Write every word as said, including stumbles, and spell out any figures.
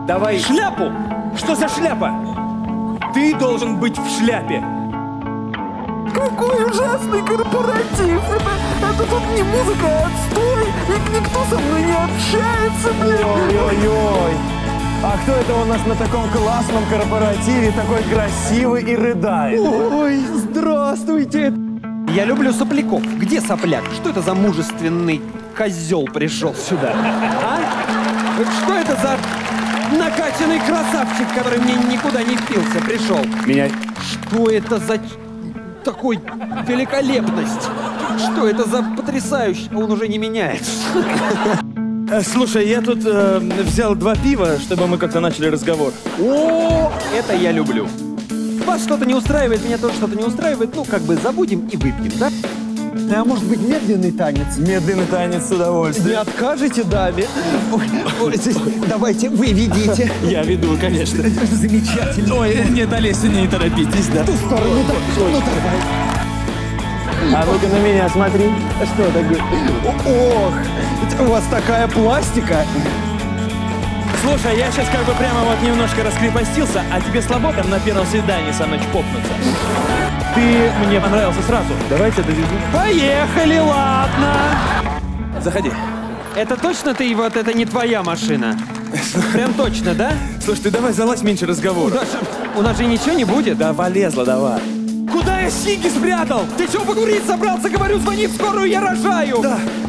Давай. Шляпу! Что за шляпа? Ты должен быть в шляпе. Какой ужасный корпоратив! Это, это тут не музыка, а отстой! И никто со мной не общается, блин! Ой-ой-ой! А кто это у нас на таком классном корпоративе, такой красивый и рыдает? Ой, здравствуйте! Я люблю сопляков. Где сопляк? Что это за мужественный козел пришел сюда? А? Что это за накачанный красавчик, который мне никуда не впился, пришел? Меня... Что это за такой великолепность? Что это за потрясающе? Он уже не меняется. Э, Слушай, я тут э, взял два пива, чтобы мы как-то начали разговор. О, это я люблю. Вас что-то не устраивает, меня тоже что-то не устраивает. Ну, как бы забудем и выпьем, да? А может быть медленный танец? Медленный танец с удовольствием. Не откажете даме? Ой, ой, давайте, вы ведите. Я веду, конечно. Замечательно. Ой, нет, Олеся, не торопитесь, да. В ту сторону, да. Ну, давай. А ну-ка на меня смотри. Что такое? Ох, у вас такая пластика. Слушай, я сейчас как бы прямо вот немножко раскрепостился, а тебе слабо там на первом свидании со мной чпокнуться? Ты мне понравился сразу. Давайте довезу. Поехали, ладно. Заходи. Это точно ты, вот это не твоя машина? Прям точно, да? Слушай, ты давай залазь, меньше У разговора. нас, же- у нас же ничего не будет? Да полезла, давай. Куда я сиги спрятал? Ты что, покурить собрался? Говорю, звони в скорую, я рожаю! Да,